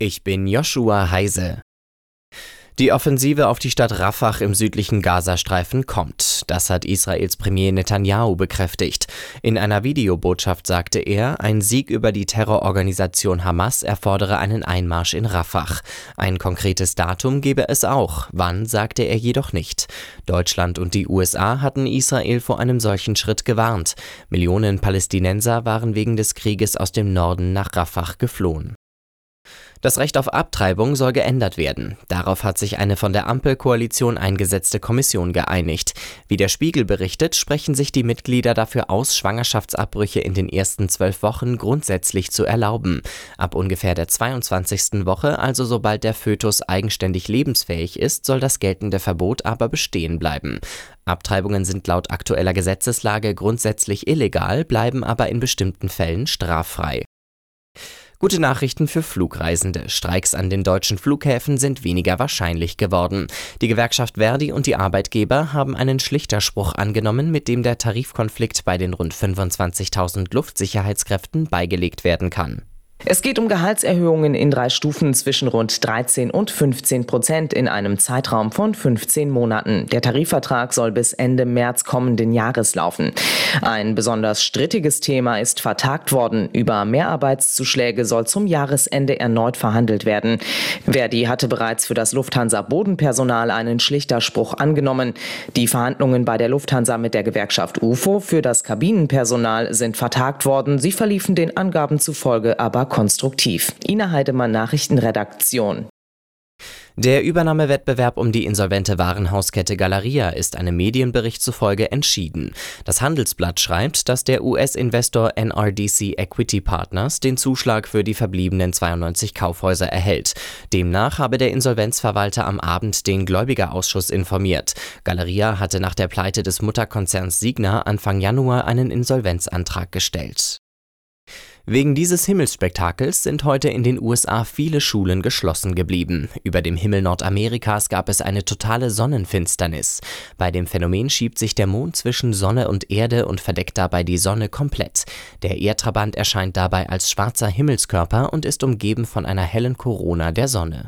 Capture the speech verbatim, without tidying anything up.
Ich bin Joshua Heise. Die Offensive auf die Stadt Rafah im südlichen Gazastreifen kommt. Das hat Israels Premier Netanyahu bekräftigt. In einer Videobotschaft sagte er, ein Sieg über die Terrororganisation Hamas erfordere einen Einmarsch in Rafah. Ein konkretes Datum gebe es auch. Wann, sagte er jedoch nicht. Deutschland und die U S A hatten Israel vor einem solchen Schritt gewarnt. Millionen Palästinenser waren wegen des Krieges aus dem Norden nach Rafah geflohen. Das Recht auf Abtreibung soll geändert werden. Darauf hat sich eine von der Ampelkoalition eingesetzte Kommission geeinigt. Wie der Spiegel berichtet, sprechen sich die Mitglieder dafür aus, Schwangerschaftsabbrüche in den ersten zwölf Wochen grundsätzlich zu erlauben. Ab ungefähr der zweiundzwanzigsten Woche, also sobald der Fötus eigenständig lebensfähig ist, soll das geltende Verbot aber bestehen bleiben. Abtreibungen sind laut aktueller Gesetzeslage grundsätzlich illegal, bleiben aber in bestimmten Fällen straffrei. Gute Nachrichten für Flugreisende. Streiks an den deutschen Flughäfen sind weniger wahrscheinlich geworden. Die Gewerkschaft Verdi und die Arbeitgeber haben einen Schlichterspruch angenommen, mit dem der Tarifkonflikt bei den rund fünfundzwanzigtausend Luftsicherheitskräften beigelegt werden kann. Es geht um Gehaltserhöhungen in drei Stufen zwischen rund dreizehn und fünfzehn Prozent in einem Zeitraum von fünfzehn Monaten. Der Tarifvertrag soll bis Ende März kommenden Jahres laufen. Ein besonders strittiges Thema ist vertagt worden. Über Mehrarbeitszuschläge soll zum Jahresende erneut verhandelt werden. Verdi hatte bereits für das Lufthansa-Bodenpersonal einen Schlichterspruch angenommen. Die Verhandlungen bei der Lufthansa mit der Gewerkschaft U F O für das Kabinenpersonal sind vertagt worden. Sie verliefen den Angaben zufolge aber konstruktiv. Ina Heidemann, Nachrichtenredaktion. Der Übernahmewettbewerb um die insolvente Warenhauskette Galeria ist einem Medienbericht zufolge entschieden. Das Handelsblatt schreibt, dass der U S-Investor N R D C Equity Partners den Zuschlag für die verbliebenen zweiundneunzig Kaufhäuser erhält. Demnach habe der Insolvenzverwalter am Abend den Gläubigerausschuss informiert. Galeria hatte nach der Pleite des Mutterkonzerns Signa Anfang Januar einen Insolvenzantrag gestellt. Wegen dieses Himmelsspektakels sind heute in den U S A viele Schulen geschlossen geblieben. Über dem Himmel Nordamerikas gab es eine totale Sonnenfinsternis. Bei dem Phänomen schiebt sich der Mond zwischen Sonne und Erde und verdeckt dabei die Sonne komplett. Der Erdtrabant erscheint dabei als schwarzer Himmelskörper und ist umgeben von einer hellen Korona der Sonne.